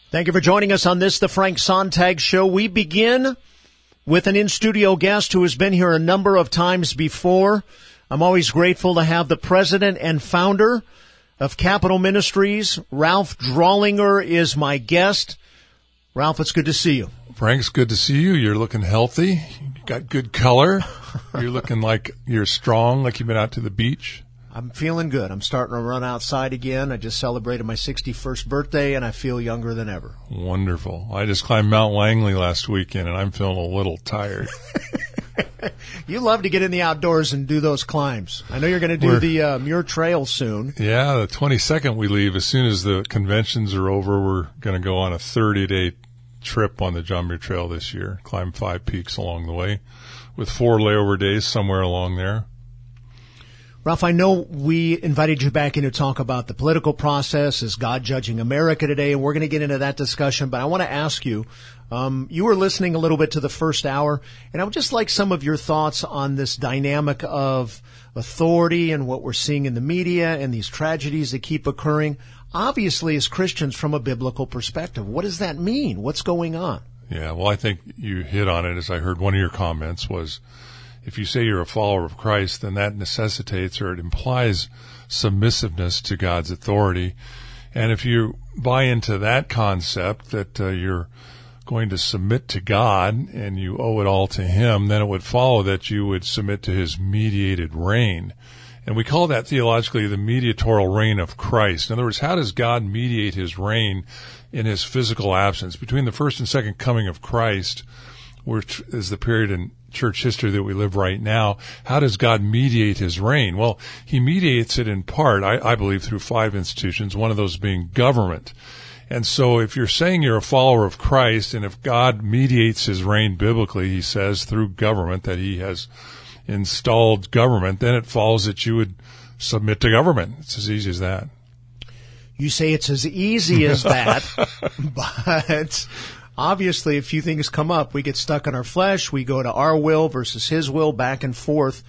Thank you for joining us on this, the Frank Sontag Show. We begin with an in-studio guest who has been here a number of times before. I'm always grateful to have the president and founder of Capital Ministries. Ralph Drollinger is my guest. Ralph, it's good to see you. Frank, it's good to see you. You're looking healthy. You got good color. You're looking like you're strong, like you've been out to the beach. I'm feeling good. I'm starting to run outside again. I just celebrated my 61st birthday, and I feel younger than ever. Wonderful. I just climbed Mount Langley last weekend, and I'm feeling a little tired. You love to get in the outdoors and do those climbs. I know you're going to do the Muir Trail soon. Yeah, the 22nd we leave. As soon as the conventions are over, we're going to go on a 30-day trip on the John Muir Trail this year, climb 5 peaks along the way, with 4 layover days somewhere along there. Ralph, I know we invited you back in to talk about the political process. Is God judging America today? And we're going to get into that discussion. But I want to ask you, you were listening a little bit to the first hour, and I would just like some of your thoughts on this dynamic of authority and what we're seeing in the media and these tragedies that keep occurring. Obviously, as Christians, from a biblical perspective, what does that mean? What's going on? Yeah, well, I think you hit on it, as I heard one of your comments was, if you say you're a follower of Christ, then that necessitates or it implies submissiveness to God's authority. And if you buy into that concept that you're going to submit to God and you owe it all to Him, then it would follow that you would submit to His mediated reign. And we call that theologically the mediatorial reign of Christ. In other words, how does God mediate His reign in His physical absence? Between the first and second coming of Christ, which is the period in church history that we live right now, how does God mediate His reign? Well, He mediates it in part, I believe, through 5 institutions, one of those being government. And so if you're saying you're a follower of Christ, and if God mediates His reign biblically, He says, through government, that He has installed government, then it follows that you would submit to government. It's as easy as that. You say it's as easy as that, but obviously, a few things come up. We get stuck in our flesh. We go to our will versus His will, back and forth.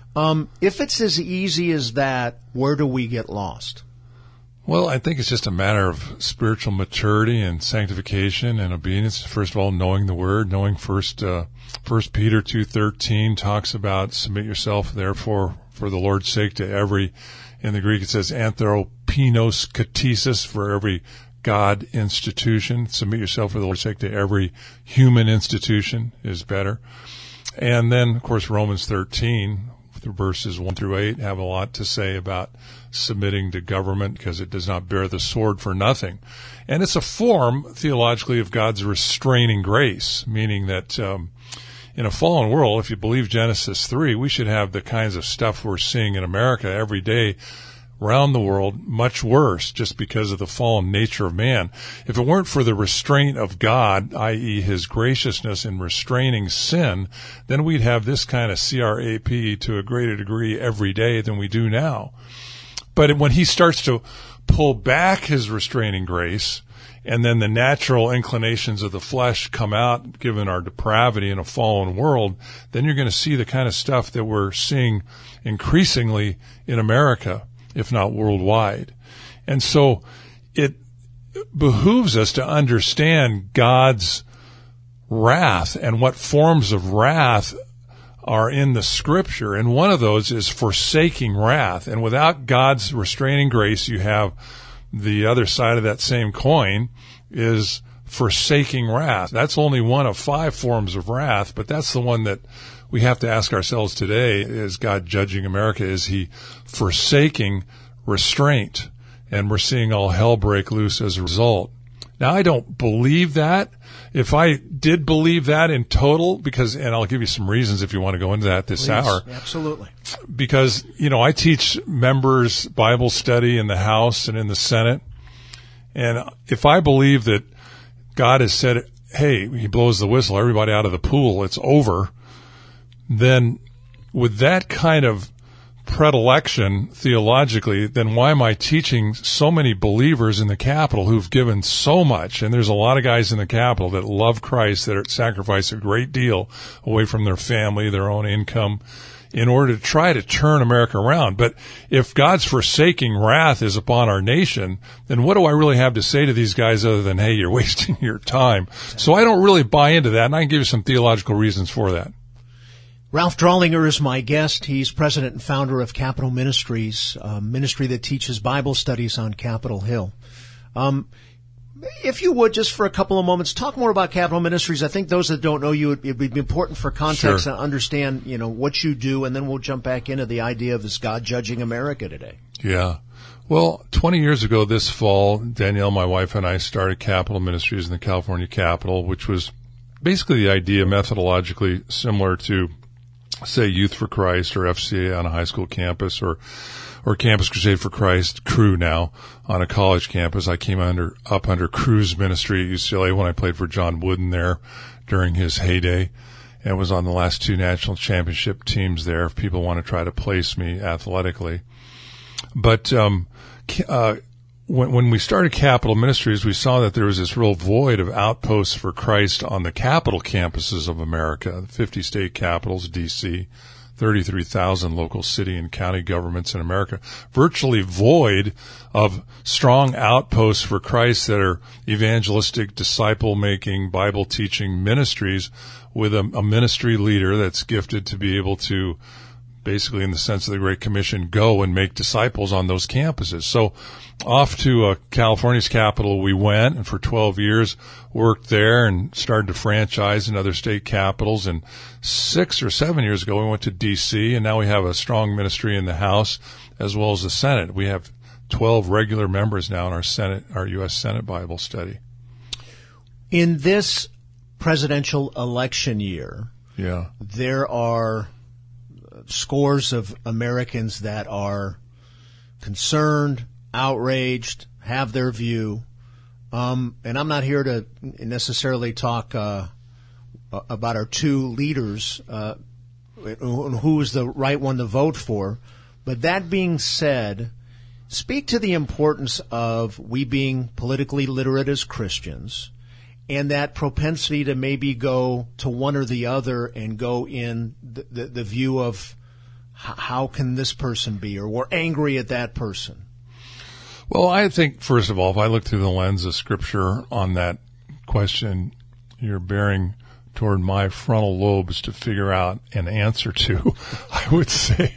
If it's as easy as that, where do we get lost? Well, I think it's just a matter of spiritual maturity and sanctification and obedience. First of all, knowing the Word, knowing First Peter 2:13 talks about submit yourself, therefore, for the Lord's sake, to every. In the Greek, it says anthropinos katesis, for every God institution. Submit yourself for the Lord's sake to every human institution is better. And then, of course, Romans 13, through verses 1 through 8, have a lot to say about submitting to government because it does not bear the sword for nothing. And it's a form, theologically, of God's restraining grace, meaning that in a fallen world, if you believe Genesis 3, we should have the kinds of stuff we're seeing in America every day around the world, much worse, just because of the fallen nature of man. If it weren't for the restraint of God, i.e. His graciousness in restraining sin, then we'd have this kind of CRAP to a greater degree every day than we do now. But when He starts to pull back His restraining grace, and then the natural inclinations of the flesh come out, given our depravity in a fallen world, then you're going to see the kind of stuff that we're seeing increasingly in America, if not worldwide. And so it behooves us to understand God's wrath and what forms of wrath are in the Scripture. And one of those is forsaking wrath. And without God's restraining grace, you have the other side of that same coin is forsaking wrath. That's only one of 5 forms of wrath, but that's the one that we have to ask ourselves today. Is God judging America? Is He forsaking restraint? And we're seeing all hell break loose as a result. Now, I don't believe that. If I did believe that in total, and I'll give you some reasons if you want to go into that this hour. Absolutely. Because, I teach members Bible study in the House and in the Senate. And if I believe that God has said, hey, He blows the whistle, everybody out of the pool, it's over, then with that kind of predilection theologically, then why am I teaching so many believers in the Capitol who've given so much? And there's a lot of guys in the Capitol that love Christ, that sacrifice a great deal away from their family, their own income, in order to try to turn America around. But if God's forsaking wrath is upon our nation, then what do I really have to say to these guys other than, hey, you're wasting your time? So I don't really buy into that, and I can give you some theological reasons for that. Ralph Drollinger is my guest. He's president and founder of Capitol Ministries, a ministry that teaches Bible studies on Capitol Hill. If you would, just for a couple of moments, talk more about Capitol Ministries. I think those that don't know you, it would be important for context Sure. to understand, what you do, and then we'll jump back into the idea of is God judging America today? Yeah. Well, 20 years ago this fall, Danielle, my wife, and I started Capitol Ministries in the California Capitol, which was basically the idea methodologically similar to, say, Youth for Christ or FCA on a high school campus or Campus Crusade for Christ, Cru now, on a college campus. I came up under Cru's ministry at UCLA when I played for John Wooden there during his heyday, and was on the last 2 national championship teams there if people want to try to place me athletically. But when we started Capitol Ministries, we saw that there was this real void of outposts for Christ on the capital campuses of America, the 50 state capitals, D.C., 33,000 local city and county governments in America, virtually void of strong outposts for Christ that are evangelistic, disciple-making, Bible-teaching ministries with a ministry leader that's gifted to be able to, basically in the sense of the Great Commission, go and make disciples on those campuses. So off to California's capital we went, and for 12 years worked there and started to franchise in other state capitals. And 6 or 7 years ago we went to D.C., and now we have a strong ministry in the House as well as the Senate. We have 12 regular members now in our Senate, our U.S. Senate Bible study. In this presidential election year, Yeah. there are scores of Americans that are concerned, outraged, have their view. And I'm not here to necessarily talk about our 2 leaders, who is the right one to vote for. But that being said, speak to the importance of we being politically literate as Christians, and that propensity to maybe go to one or the other and go in the view of how can this person be, or we're angry at that person. Well, I think, first of all, if I look through the lens of Scripture on that question, you're bearing toward my frontal lobes to figure out an answer to. I would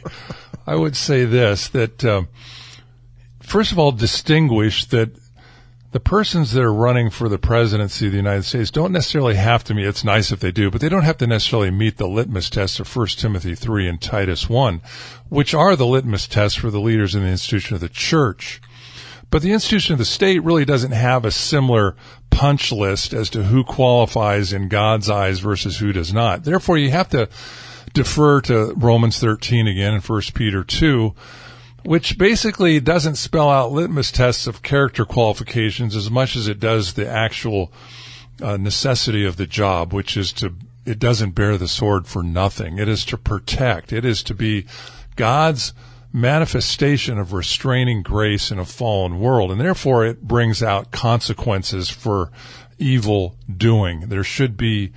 say this, that first of all, distinguish that the persons that are running for the presidency of the United States don't necessarily have to meet, it's nice if they do, but they don't have to necessarily meet the litmus tests of 1 Timothy 3 and Titus 1, which are the litmus tests for the leaders in the institution of the church. But the institution of the state really doesn't have a similar punch list as to who qualifies in God's eyes versus who does not. Therefore, you have to defer to Romans 13 again and 1 Peter 2, which basically doesn't spell out litmus tests of character qualifications as much as it does the actual necessity of the job, which is it doesn't bear the sword for nothing. It is to protect. It is to be God's manifestation of restraining grace in a fallen world, and therefore it brings out consequences for evil doing. There should be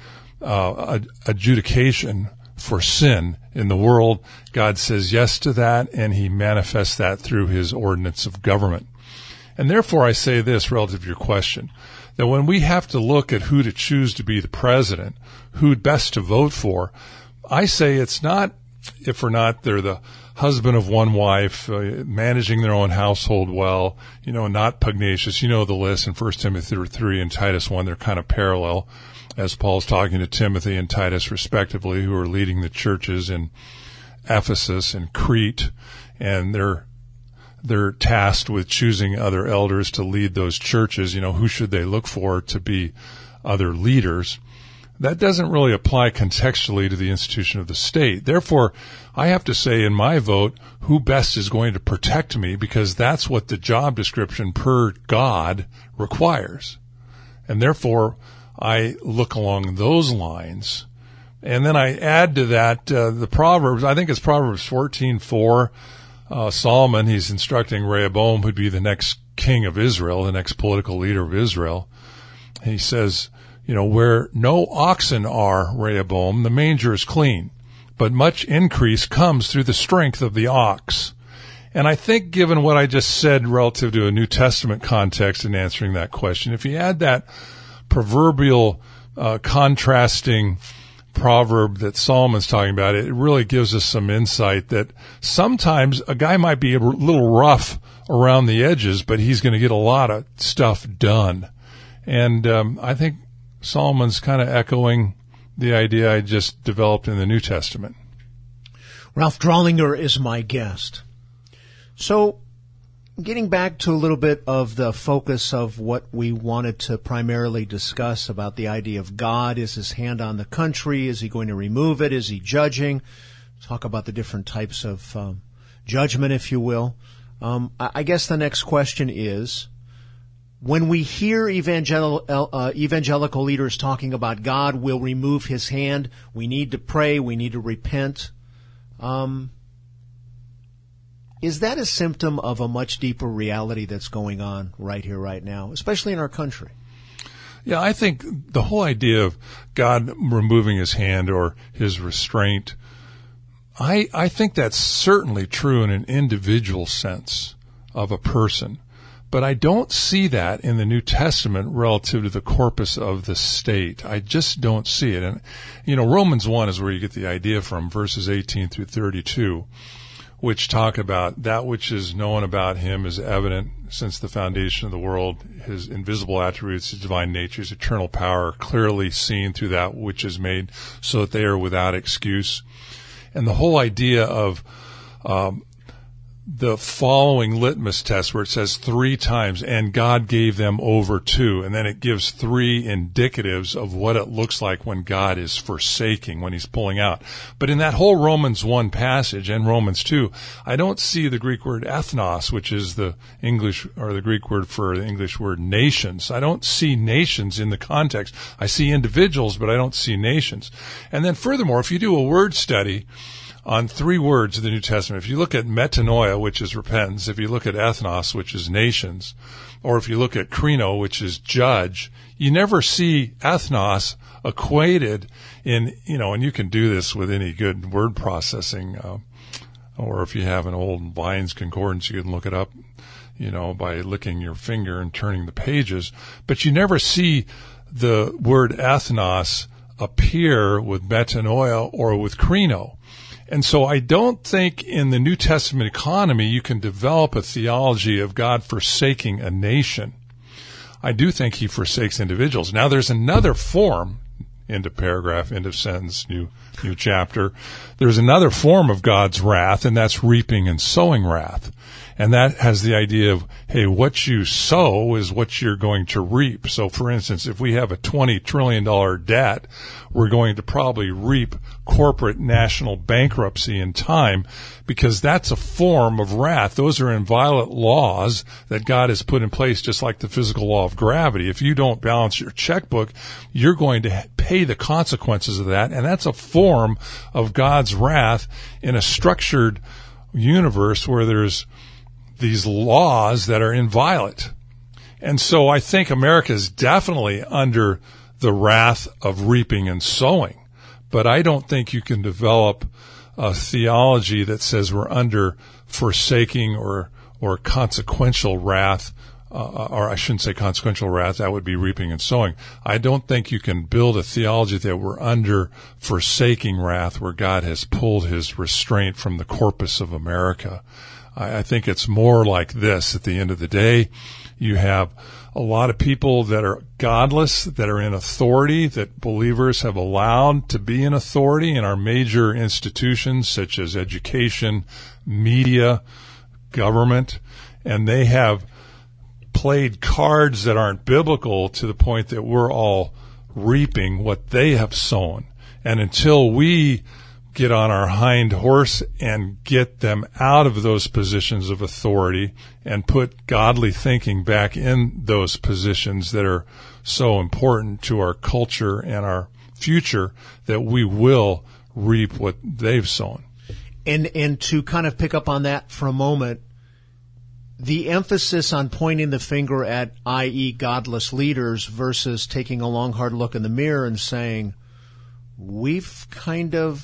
adjudication for sin in the world. God says yes to that, and he manifests that through his ordinance of government. And therefore I say this relative to your question, that when we have to look at who to choose to be the president, who best to vote for, I say it's not if or not they're the husband of one wife, managing their own household well, not pugnacious. You know the list in 1 Timothy 3 and Titus 1. They're kind of parallel, as Paul's talking to Timothy and Titus respectively, who are leading the churches in Ephesus and Crete, and they're tasked with choosing other elders to lead those churches. Who should they look for to be other leaders? That doesn't really apply contextually to the institution of the state. Therefore, I have to say in my vote, who best is going to protect me, because that's what the job description per God requires. And therefore, I look along those lines. And then I add to that the Proverbs. I think it's Proverbs 14:4. Solomon, he's instructing Rehoboam, who'd be the next king of Israel, the next political leader of Israel. He says, where no oxen are, Rehoboam, the manger is clean, but much increase comes through the strength of the ox. And I think given what I just said relative to a New Testament context in answering that question, if you add that proverbial contrasting proverb that Solomon's talking about, it really gives us some insight that sometimes a guy might be a little rough around the edges, but he's going to get a lot of stuff done. And I think Solomon's kind of echoing the idea I just developed in the New Testament. Ralph Drollinger is my guest. So, getting back to a little bit of the focus of what we wanted to primarily discuss about the idea of God. Is his hand on the country? Is he going to remove it? Is he judging? Talk about the different types of judgment, if you will. I guess the next question is, when we hear evangelical leaders talking about God will remove his hand, we need to pray, we need to repent, is that a symptom of a much deeper reality that's going on right here, right now, especially in our country? Yeah, I think the whole idea of God removing his hand or his restraint, I think that's certainly true in an individual sense of a person. But I don't see that in the New Testament relative to the corpus of the state. I just don't see it. And, Romans 1 is where you get the idea from, verses 18 through 32, which talk about that which is known about him is evident since the foundation of the world, his invisible attributes, his divine nature, his eternal power, clearly seen through that which is made, so that they are without excuse. And the whole idea of the following litmus test where it says 3 times, and God gave them over to, and then it gives 3 indicatives of what it looks like when God is forsaking, when he's pulling out. But in that whole Romans 1 passage and Romans 2, I don't see the Greek word ethnos, which is the English or the Greek word for the English word nations. I don't see nations in the context. I see individuals, but I don't see nations. And then furthermore, if you do a word study on 3 words of the New Testament, if you look at metanoia, which is repentance, if you look at ethnos, which is nations, or if you look at krino, which is judge, you never see ethnos equated in, and you can do this with any good word processing, or if you have an old Vine's Concordance, you can look it up, by licking your finger and turning the pages, but you never see the word ethnos appear with metanoia or with krino. And so I don't think in the New Testament economy you can develop a theology of God forsaking a nation. I do think he forsakes individuals. Now there's another form, end of paragraph, end of sentence, new chapter. There's another form of God's wrath, and that's reaping and sowing wrath. And that has the idea of, hey, what you sow is what you're going to reap. So, for instance, if we have a $20 trillion debt, we're going to probably reap corporate national bankruptcy in time, because that's a form of wrath. Those are inviolate laws that God has put in place, just like the physical law of gravity. If you don't balance your checkbook, you're going to pay the consequences of that. And that's a form of God's wrath in a structured universe where there's these laws that are inviolate. And so I think America is definitely under the wrath of reaping and sowing. But I don't think you can develop a theology that says we're under forsaking or consequential wrath, or I shouldn't say consequential wrath, that would be reaping and sowing. I don't think you can build a theology that we're under forsaking wrath, where God has pulled his restraint from the corpus of America. I think it's more like this. At the end of the day, you have a lot of people that are godless, that are in authority, that believers have allowed to be in authority in our major institutions such as education, media, government, and they have played cards that aren't biblical to the point that we're all reaping what they have sown. And until we get on our hind horse and get them out of those positions of authority and put godly thinking back in those positions that are so important to our culture and our future, that we will reap what they've sown. And to kind of pick up on that for a moment, the emphasis on pointing the finger at, i.e., godless leaders, versus taking a long, hard look in the mirror and saying, we've kind of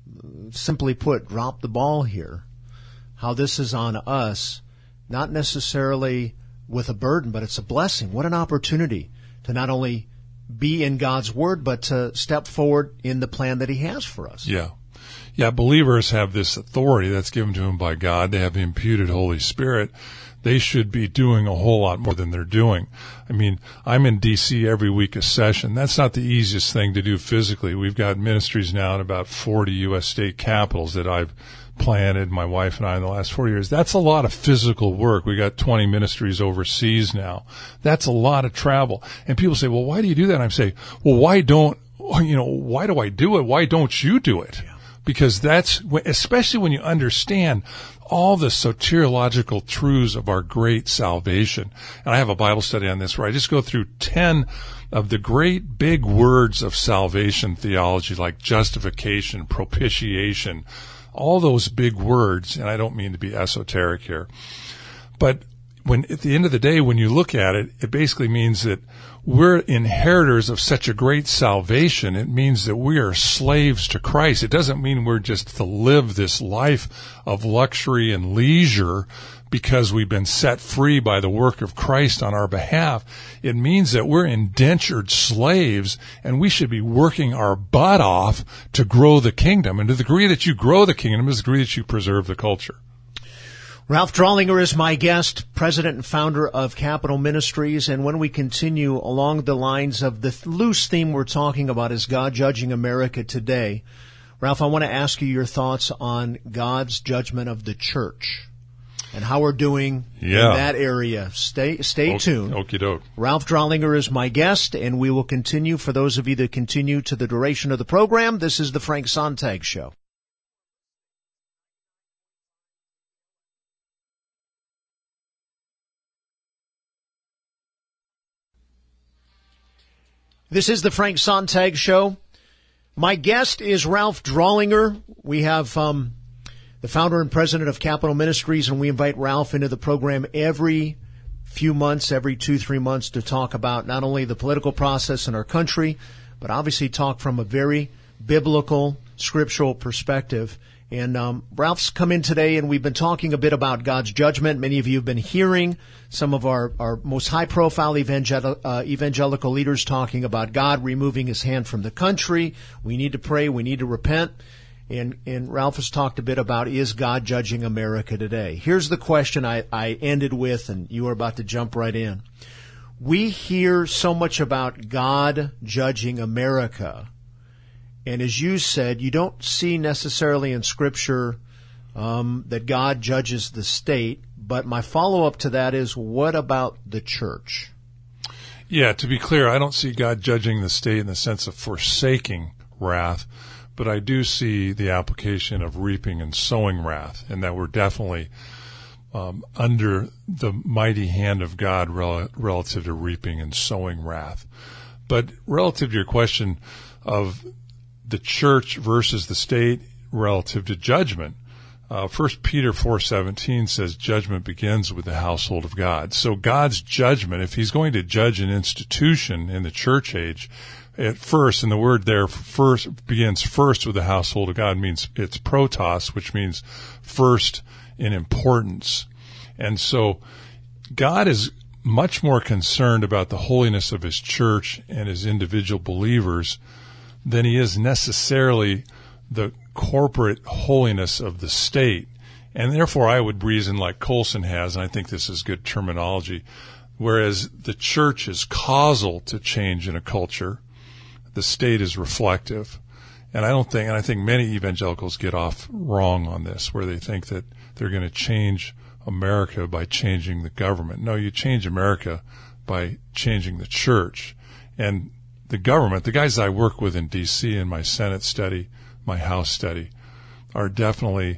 simply put, drop the ball here. How this is on us, not necessarily with a burden, but it's a blessing. What an opportunity to not only be in God's Word, but to step forward in the plan that He has for us. Yeah. Yeah, believers have this authority that's given to them by God. They have the imputed Holy Spirit. They should be doing a whole lot more than they're doing. I mean, I'm in D.C. every week a session. That's not the easiest thing to do physically. We've got ministries now in about 40 U.S. state capitals that I've planted, my wife and I, in the last 4 years. That's a lot of physical work. We got 20 ministries overseas now. That's a lot of travel. And people say, well, why do you do that? And I'm saying, well, why do I do it? Why don't you do it? Yeah. Because that's, especially when you understand all the soteriological truths of our great salvation. And I have a Bible study on this where I just go through 10 of the great big words of salvation theology, like justification, propitiation, all those big words. And I don't mean to be esoteric here. But at the end of the day, when you look at it, it basically means that we're inheritors of such a great salvation. It means that we are slaves to Christ. It doesn't mean we're just to live this life of luxury and leisure because we've been set free by the work of Christ on our behalf. It means that we're indentured slaves, and we should be working our butt off to grow the kingdom. And to the degree that you grow the kingdom is the degree that you preserve the culture. Ralph Drollinger is my guest, president and founder of Capital Ministries. And when we continue along the lines of the loose theme we're talking about, is God judging America today? Ralph, I want to ask you your thoughts on God's judgment of the church and how we're doing in that area. Stay tuned. Okie doke. Ralph Drollinger is my guest, and we will continue. For those of you that continue to the duration of the program, this is the Frank Sontag Show. This is the Frank Sontag Show. My guest is Ralph Drollinger. We have the founder and president of Capital Ministries, and we invite Ralph into the program every few months, every 2-3 months, to talk about not only the political process in our country, but obviously talk from a very biblical, scriptural perspective. And Ralph's come in today, and we've been talking a bit about God's judgment. Many of you have been hearing some of our most high-profile evangelical leaders talking about God removing His hand from the country. We need to pray. We need to repent. And Ralph has talked a bit about, is God judging America today? Here's the question I ended with, and you are about to jump right in. We hear so much about God judging America. And as you said, you don't see necessarily in Scripture that God judges the state. But my follow-up to that is, what about the church? Yeah, to be clear, I don't see God judging the state in the sense of forsaking wrath, but I do see the application of reaping and sowing wrath, and that we're definitely under the mighty hand of God relative to reaping and sowing wrath. But relative to your question of the church versus the state relative to judgment, 1 Peter 4:17 says judgment begins with the household of God. So God's judgment, if He's going to judge an institution in the church age, at first, and the word there first begins first with the household of God, means it's protos, which means first in importance. And so God is much more concerned about the holiness of His church and His individual believers than He is necessarily the corporate holiness of the state. And therefore, I would reason like Colson has, and I think this is good terminology, whereas the church is causal to change in a culture, the state is reflective. And I think many evangelicals get off wrong on this, where they think that they're going to change America by changing the government. No, you change America by changing the church. And the government, the guys I work with in D.C. in my Senate study, my House study, are definitely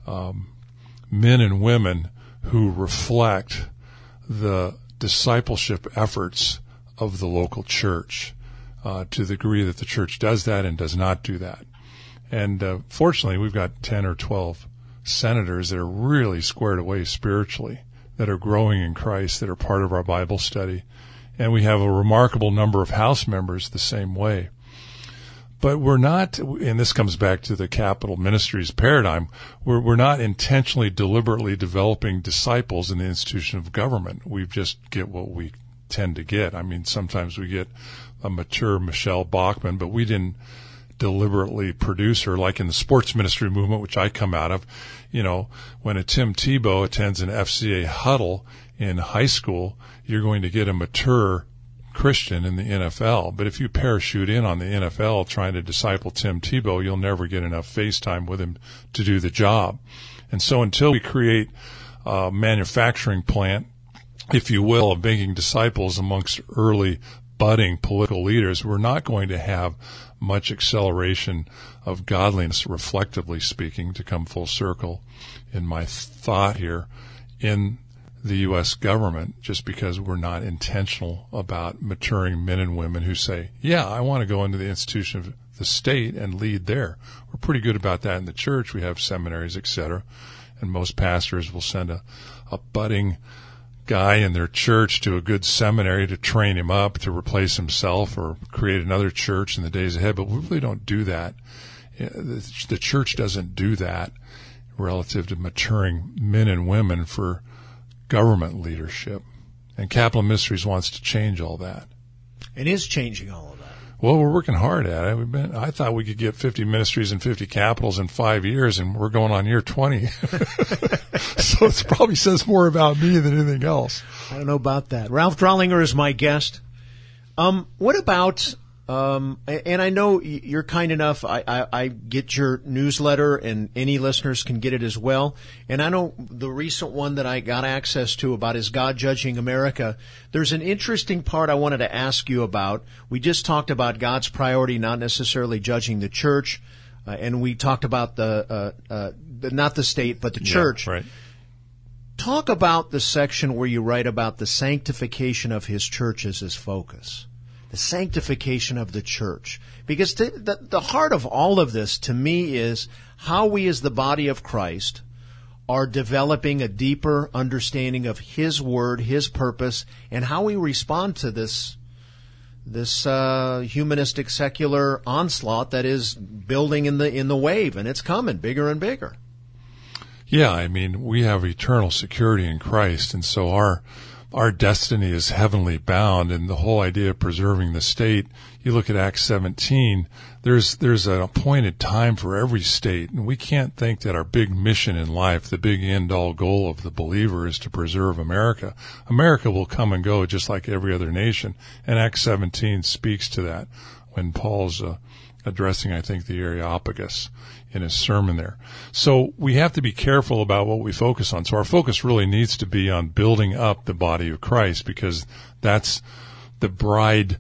men and women who reflect the discipleship efforts of the local church to the degree that the church does that and does not do that. And fortunately, we've got 10 or 12 senators that are really squared away spiritually, that are growing in Christ, that are part of our Bible study. And we have a remarkable number of House members the same way. But we're not, and this comes back to the Capital Ministries paradigm, we're not intentionally, deliberately developing disciples in the institution of government. We just get what we tend to get. I mean, sometimes we get a mature Michelle Bachmann, but we didn't deliberately produce her, like in the sports ministry movement, which I come out of. You know, when a Tim Tebow attends an FCA huddle in high school, you're going to get a mature Christian in the NFL. But if you parachute in on the NFL trying to disciple Tim Tebow, you'll never get enough face time with him to do the job. And so until we create a manufacturing plant, if you will, of making disciples amongst early budding political leaders, we're not going to have much acceleration of godliness, reflectively speaking, to come full circle in my thought here, in the U.S. government, just because we're not intentional about maturing men and women who say, yeah, I want to go into the institution of the state and lead there. We're pretty good about that in the church. We have seminaries, etc. And most pastors will send a budding guy in their church to a good seminary to train him up to replace himself or create another church in the days ahead. But we really don't do that. The church doesn't do that relative to maturing men and women for government leadership. And Capital Ministries wants to change all that. It is changing all of that. Well, we're working hard at it. I thought we could get 50 ministries and 50 capitals in 5 years, and we're going on year 20. So it probably says more about me than anything else. I don't know about that. Ralph Drollinger is my guest. What about, and I know you're kind enough, I get your newsletter, and any listeners can get it as well. And I know the recent one that I got access to about Is God Judging America? There's an interesting part I wanted to ask you about. We just talked about God's priority not necessarily judging the church, and we talked about not the state, but the church. Right. Talk about the section where you write about the sanctification of His church as His focus. The sanctification of the church. Because the heart of all of this, to me, is how we as the body of Christ are developing a deeper understanding of His Word, His purpose, and how we respond to this humanistic, secular onslaught that is building in the wave, and it's coming bigger and bigger. Yeah, I mean, we have eternal security in Christ, and so our destiny is heavenly bound, and the whole idea of preserving the state, you look at Acts 17, there's an appointed time for every state, and we can't think that our big mission in life, the big end-all goal of the believer, is to preserve America. America will come and go just like every other nation, and Acts 17 speaks to that when Paul's addressing, I think, the Areopagus in his sermon there. So we have to be careful about what we focus on. So our focus really needs to be on building up the body of Christ, because that's the bride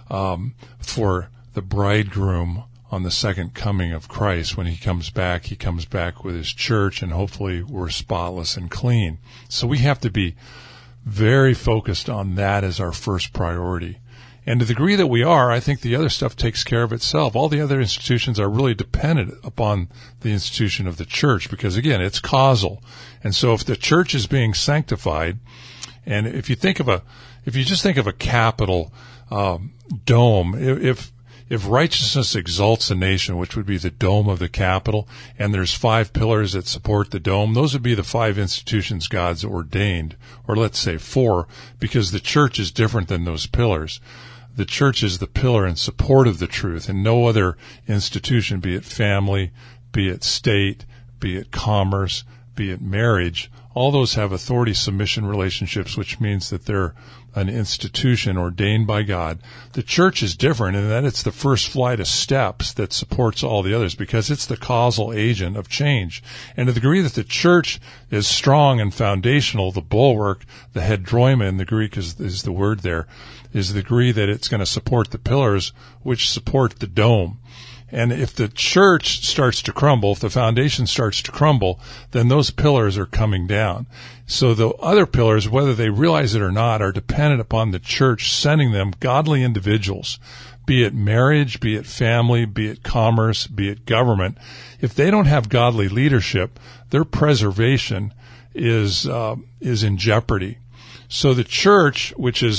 for the bridegroom on the second coming of Christ. When he comes back with his church, and hopefully we're spotless and clean. So we have to be very focused on that as our first priority. And to the degree that we are, I think the other stuff takes care of itself. All the other institutions are really dependent upon the institution of the church, because, again, it's causal. And so if the church is being sanctified, and if you just think of a capital dome, if righteousness exalts a nation, which would be the dome of the Capitol, and there's 5 pillars that support the dome, those would be the 5 institutions God's ordained, or let's say 4, because the church is different than those pillars. The church is the pillar in support of the truth, and no other institution, be it family, be it state, be it commerce, be it marriage, all those have authority-submission relationships, which means that they're an institution ordained by God. The church is different in that it's the first flight of steps that supports all the others, because it's the causal agent of change. And to the degree that the church is strong and foundational, the bulwark, the hedroima in the Greek is the word there, is the degree that it's going to support the pillars which support the dome. And if the church starts to crumble, if the foundation starts to crumble, then those pillars are coming down. So the other pillars, whether they realize it or not, are dependent upon the church sending them godly individuals, be it marriage, be it family, be it commerce, be it government. If they don't have godly leadership, their preservation is in jeopardy. So the church, which is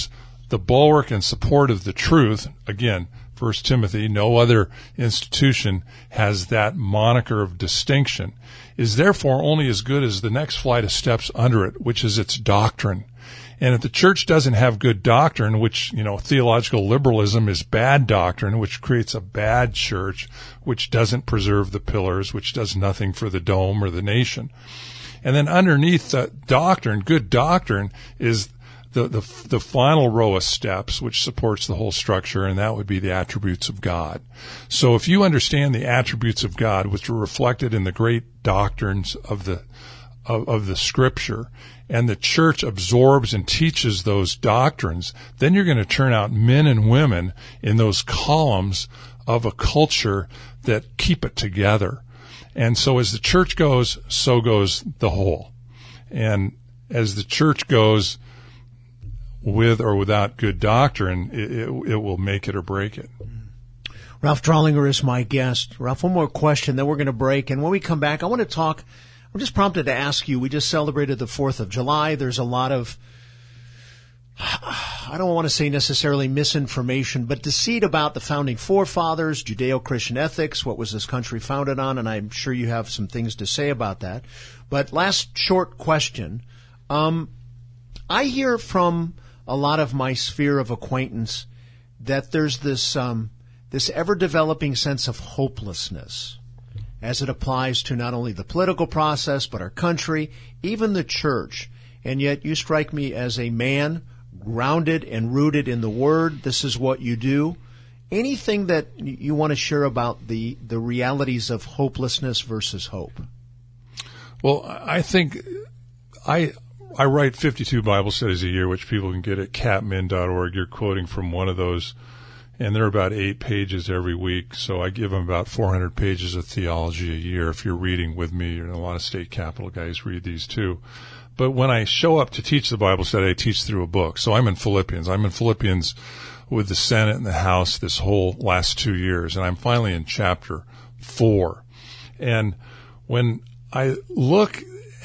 the bulwark and support of the truth, again, 1 Timothy, no other institution has that moniker of distinction, is therefore only as good as the next flight of steps under it, which is its doctrine. And if the church doesn't have good doctrine, which, theological liberalism is bad doctrine, which creates a bad church, which doesn't preserve the pillars, which does nothing for the dome or the nation. And then underneath the doctrine, good doctrine, is the final row of steps, which supports the whole structure, and that would be the attributes of God. So if you understand the attributes of God, which are reflected in the great doctrines of the Scripture, and the church absorbs and teaches those doctrines, then you're going to turn out men and women in those columns of a culture that keep it together. And so as the church goes, so goes the whole. And as the church goes with or without good doctrine, it will make it or break it. Ralph Drollinger is my guest. Ralph, one more question, then we're going to break. And when we come back, I want to talk, I'm just prompted to ask you, we just celebrated the 4th of July. There's a lot of, I don't want to say necessarily misinformation, but deceit about the founding forefathers, Judeo-Christian ethics, what was this country founded on, and I'm sure you have some things to say about that. But last short question. I hear from a lot of my sphere of acquaintance that there's this ever-developing sense of hopelessness as it applies to not only the political process, but our country, even the church. And yet you strike me as a man grounded and rooted in the Word. This is what you do. Anything that you want to share about the realities of hopelessness versus hope? Well, I think I write 52 Bible studies a year, which people can get at capmin.org. You're quoting from one of those, and they're about 8 pages every week. So I give them about 400 pages of theology a year. If you're reading with me, and a lot of state capitol guys read these too. But when I show up to teach the Bible study, I teach through a book. So I'm in Philippians. I'm in Philippians with the Senate and the House this whole last 2 years, and I'm finally in chapter 4. And when I look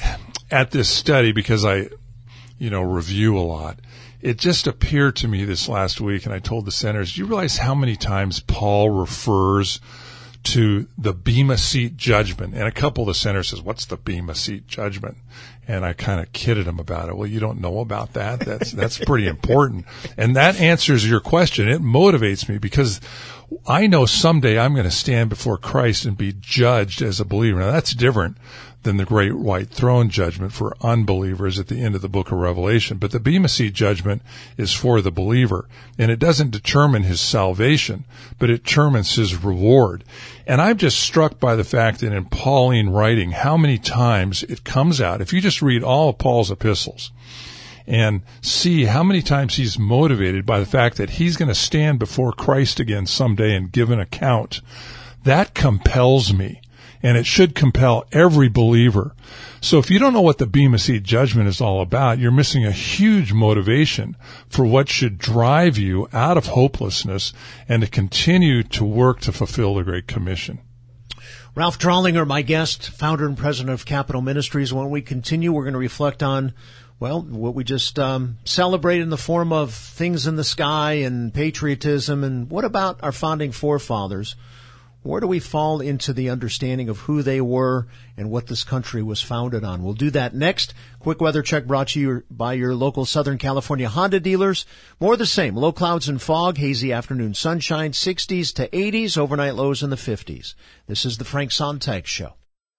at this study, because I, review a lot, it just appeared to me this last week, and I told the senators, do you realize how many times Paul refers to the Bema Seat judgment? And a couple of the senators says, what's the Bema Seat judgment? And I kind of kidded him about it. Well, you don't know about that? That's pretty important. And that answers your question. It motivates me because I know someday I'm going to stand before Christ and be judged as a believer. Now, that's different than the great white throne judgment for unbelievers at the end of the book of Revelation. But the Bema Seat judgment is for the believer, and it doesn't determine his salvation, but it determines his reward. And I'm just struck by the fact that in Pauline writing, how many times it comes out, if you just read all of Paul's epistles and see how many times he's motivated by the fact that he's going to stand before Christ again someday and give an account, that compels me. And it should compel every believer. So if you don't know what the Bema Seat judgment is all about, you're missing a huge motivation for what should drive you out of hopelessness and to continue to work to fulfill the Great Commission. Ralph Drollinger, my guest, founder and president of Capital Ministries. When we continue, we're going to reflect on, what we just celebrated in the form of things in the sky and patriotism. And what about our founding forefathers? Where do we fall into the understanding of who they were and what this country was founded on? We'll do that next. Quick weather check brought to you by your local Southern California Honda dealers. More of the same. Low clouds and fog, hazy afternoon sunshine, 60s to 80s, overnight lows in the 50s. This is the Frank Sontag Show.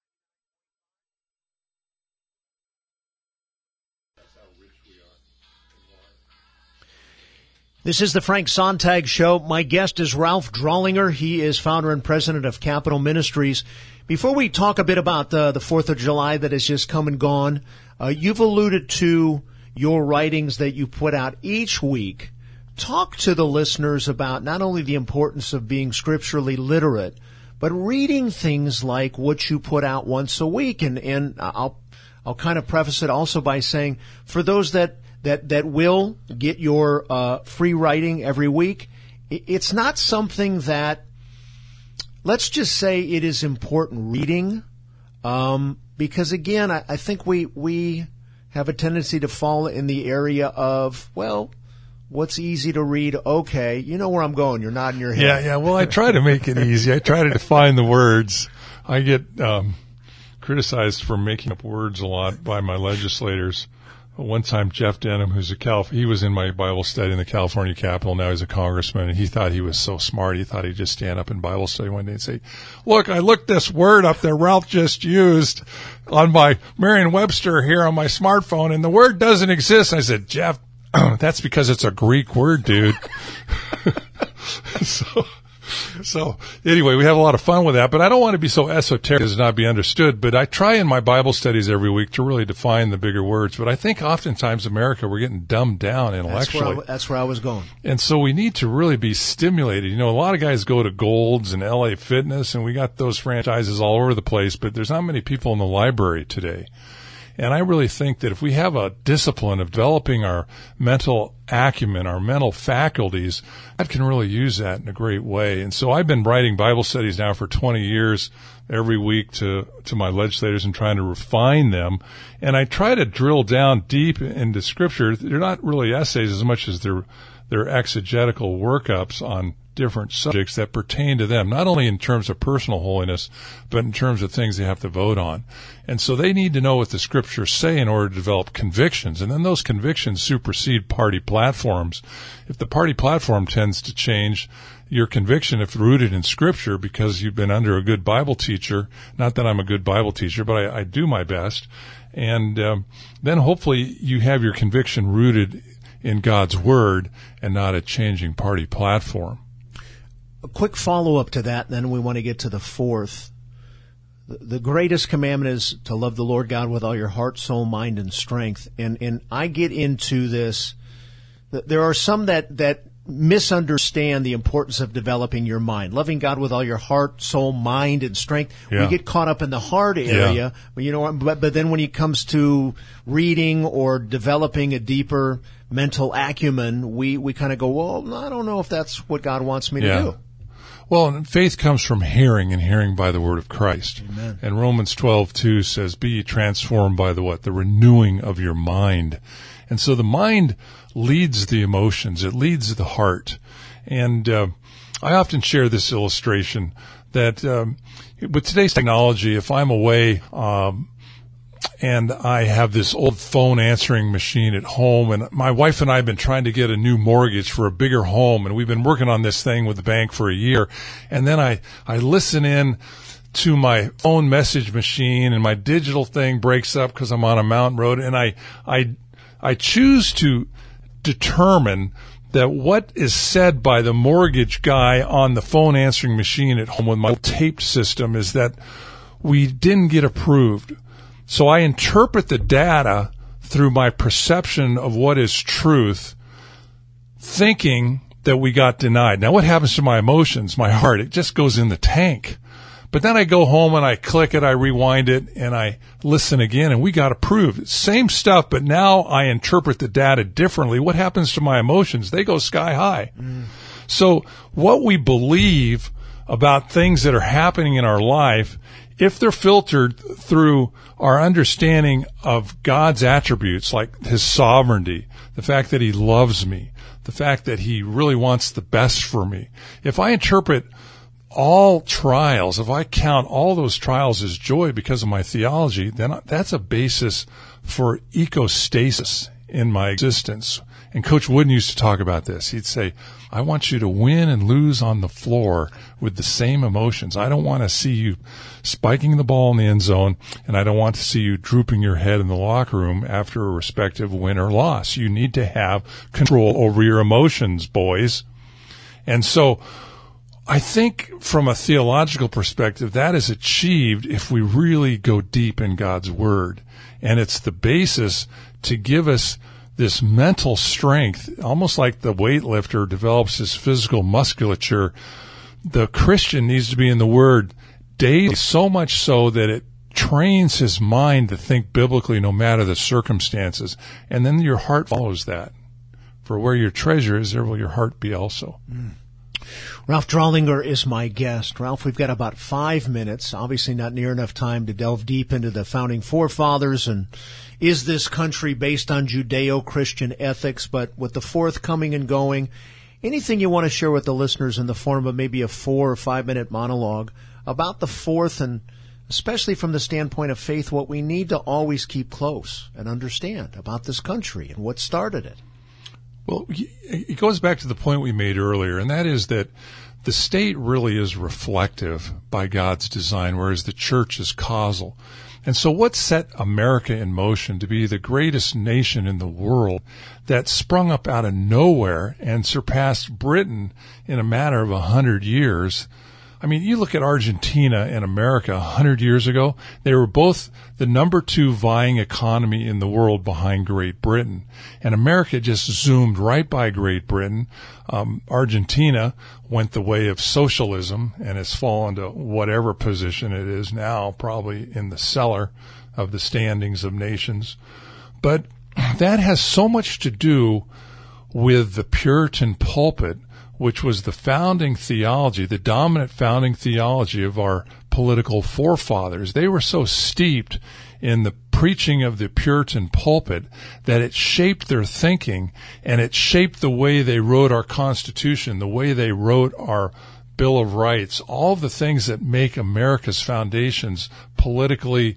This is the Frank Sontag Show. My guest is Ralph Drollinger. He is founder and president of Capital Ministries. Before we talk a bit about the 4th of July that has just come and gone, you've alluded to your writings that you put out each week. Talk to the listeners about not only the importance of being scripturally literate, but reading things like what you put out once a week. And I'll kind of preface it also by saying, for those that will get your free writing every week, it's not something that, let's just say it is important reading, because again, I think we have a tendency to fall in the area of, What's easy to read? Okay, you know where I'm going. You're nodding your head. Yeah. Well, I try to make it easy. I try to define the words. I get criticized for making up words a lot by my legislators. One time, Jeff Denham, he was in my Bible study in the California Capitol. Now he's a congressman, and he thought he was so smart. He thought he'd just stand up in Bible study one day and say, "Look, I looked this word up that Ralph just used on my Merriam-Webster here on my smartphone, and the word doesn't exist." I said, "Jeff, that's because it's a Greek word, dude." So anyway, we have a lot of fun with that, but I don't want to be so esoteric as not be understood. But I try in my Bible studies every week to really define the bigger words. But I think oftentimes America, we're getting dumbed down intellectually. That's where I was going. And so we need to really be stimulated. You know, a lot of guys go to Gold's and LA Fitness, and we got those franchises all over the place, but there's not many people in the library today. And I really think that if we have a discipline of developing our mental acumen, our mental faculties, God can really use that in a great way. And so I've been writing Bible studies now for 20 years every week to my legislators and trying to refine them. And I try to drill down deep into Scripture. They're not really essays as much as they're exegetical workups on different subjects that pertain to them, not only in terms of personal holiness, but in terms of things they have to vote on. And so they need to know what the Scriptures say in order to develop convictions. And then those convictions supersede party platforms. If the party platform tends to change, your conviction, if rooted in Scripture, because you've been under a good Bible teacher, not that I'm a good Bible teacher, but I do my best, and then hopefully you have your conviction rooted in God's Word and not a changing party platform. A quick follow-up to that, then we want to get to the fourth. The greatest commandment is to love the Lord God with all your heart, soul, mind, and strength. And I get into this. There are some that misunderstand the importance of developing your mind, loving God with all your heart, soul, mind, and strength. Yeah. We get caught up in the heart area, but then when it comes to reading or developing a deeper mental acumen, we kind of go, well, I don't know if that's what God wants me to do. Well, faith comes from hearing, and hearing by the word of Christ. Amen. And Romans 12:2 says, "Be ye transformed by the what? The renewing of your mind." And so the mind leads the emotions. It leads the heart. And I often share this illustration that with today's technology, if I'm away and I have this old phone answering machine at home, and my wife and I have been trying to get a new mortgage for a bigger home, and we've been working on this thing with the bank for a year, and then I listen in to my phone message machine, and my digital thing breaks up because I'm on a mountain road, and I choose to determine that what is said by the mortgage guy on the phone answering machine at home with my taped system is that we didn't get approved. So I interpret the data through my perception of what is truth, thinking that we got denied. Now, what happens to my emotions, my heart? It just goes in the tank. But then I go home and I click it, I rewind it, and I listen again, and we got approved. Same stuff, but now I interpret the data differently. What happens to my emotions? They go sky high. So what we believe about things that are happening in our life, if they're filtered through our understanding of God's attributes, like His sovereignty, the fact that He loves me, the fact that He really wants the best for me, if I interpret all trials, if I count all those trials as joy because of my theology, then that's a basis for ecostasis in my existence. And Coach Wooden used to talk about this. He'd say, I want you to win and lose on the floor with the same emotions. I don't want to see you spiking the ball in the end zone, and I don't want to see you drooping your head in the locker room after a respective win or loss. You need to have control over your emotions, boys. And so I think from a theological perspective, that is achieved if we really go deep in God's Word. And it's the basis to give us this mental strength, almost like the weightlifter develops his physical musculature. The Christian needs to be in the Word daily, so much so that it trains his mind to think biblically no matter the circumstances. And then your heart follows that. For where your treasure is, there will your heart be also. Ralph Drollinger is my guest. Ralph, we've got about 5 minutes, obviously not near enough time to delve deep into the founding forefathers and is this country based on Judeo-Christian ethics, but with the fourth coming and going, anything you want to share with the listeners in the form of maybe a 4 or 5 minute monologue about the fourth and especially from the standpoint of faith, what we need to always keep close and understand about this country and what started it? Well, it goes back to the point we made earlier, and that is that the state really is reflective by God's design, whereas the church is causal. And so what set America in motion to be the greatest nation in the world that sprung up out of nowhere and surpassed Britain in a matter of 100 years? I mean, you look at Argentina and America 100 years ago, they were both the number 2 vying economy in the world behind Great Britain. And America just zoomed right by Great Britain. Argentina went the way of socialism and has fallen to whatever position it is now, probably in the cellar of the standings of nations. But that has so much to do with the Puritan pulpit, which was the founding theology, the dominant founding theology of our political forefathers. They were so steeped in the preaching of the Puritan pulpit that it shaped their thinking, and it shaped the way they wrote our Constitution, the way they wrote our Bill of Rights, all the things that make America's foundations politically,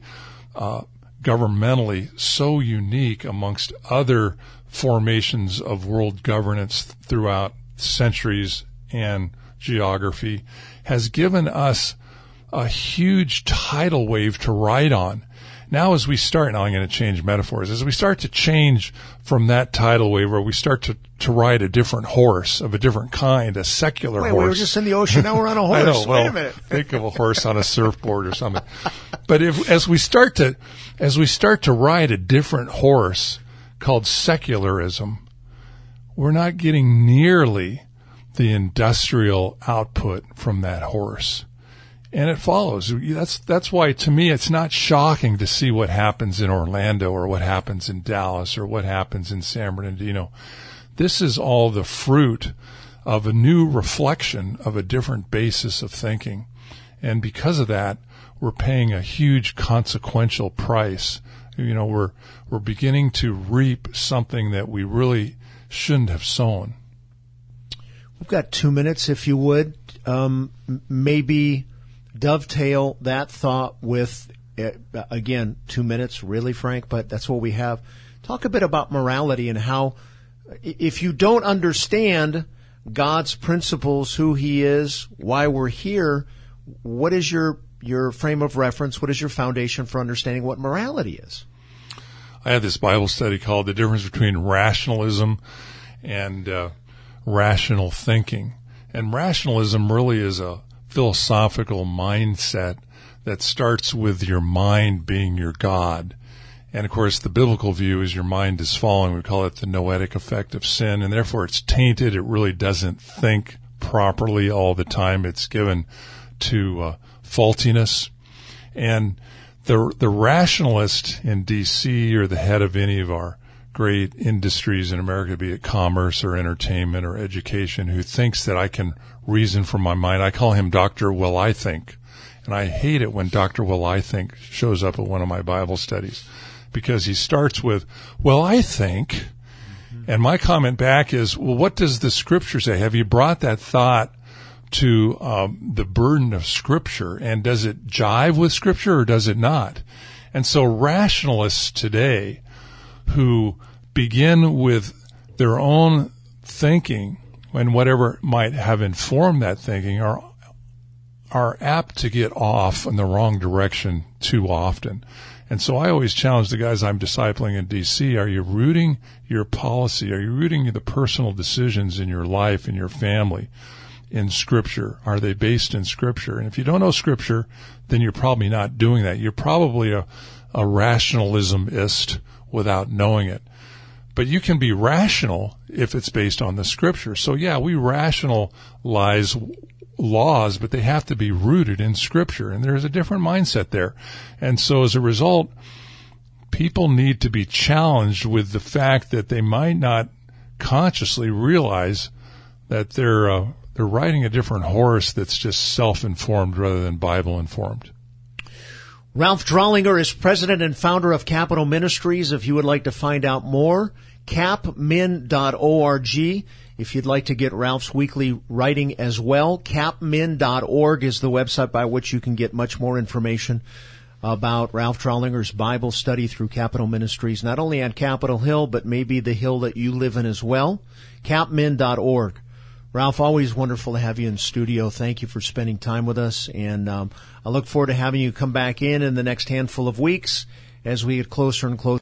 governmentally so unique amongst other formations of world governance throughout centuries and geography, has given us a huge tidal wave to ride on. Now as we start, now I'm going to change metaphors, as we start to change from that tidal wave where we start to ride a different horse of a different kind, a secular horse. We were just in the ocean, now we're on a horse. I know, well, wait a minute. Think of a horse on a surfboard or something. But as we start to ride a different horse called secularism, we're not getting nearly the industrial output from that horse. And it follows. That's why, to me, it's not shocking to see what happens in Orlando or what happens in Dallas or what happens in San Bernardino. This is all the fruit of a new reflection of a different basis of thinking. And because of that, we're paying a huge consequential price. You know, we're beginning to reap something that we really shouldn't have sown. We've got 2 minutes, if you would. Maybe dovetail that thought with, again, 2 minutes, really, Frank, but that's what we have. Talk a bit about morality and how, if you don't understand God's principles, who He is, why we're here, what is your frame of reference? What is your foundation for understanding what morality is? I had this Bible study called The Difference Between Rationalism and Rational Thinking. And rationalism really is a philosophical mindset that starts with your mind being your God. And, of course, the biblical view is your mind is fallen. We call it the noetic effect of sin, and therefore it's tainted. It really doesn't think properly all the time. It's given to faultiness. And the rationalist in D.C. or the head of any of our great industries in America, be it commerce or entertainment or education, who thinks that I can reason from my mind, I call him Dr. Will I Think. And I hate it when Dr. Will I Think shows up at one of my Bible studies, because he starts with, well, I think. And my comment back is, well, what does the Scripture say? Have you brought that thought to the burden of Scripture? And does it jive with Scripture or does it not? And so rationalists today who begin with their own thinking and whatever might have informed that thinking are apt to get off in the wrong direction too often. And so I always challenge the guys I'm discipling in D.C., are you rooting your policy? Are you rooting the personal decisions in your life, in your family, in Scripture? Are they based in Scripture? And if you don't know Scripture, then you're probably not doing that. You're probably a rationalismist without knowing it. But you can be rational if it's based on the Scripture. So yeah, we rationalize laws, but they have to be rooted in Scripture, and there's a different mindset there. And so as a result, people need to be challenged with the fact that they might not consciously realize that they're riding a different horse that's just self-informed rather than Bible-informed. Ralph Drollinger is president and founder of Capital Ministries. If you would like to find out more, capmin.org. If you'd like to get Ralph's weekly writing as well, capmin.org is the website by which you can get much more information about Ralph Drollinger's Bible study through Capital Ministries, not only on Capitol Hill, but maybe the hill that you live in as well, capmin.org. Ralph, always wonderful to have you in studio. Thank you for spending time with us, and I look forward to having you come back in the next handful of weeks as we get closer and closer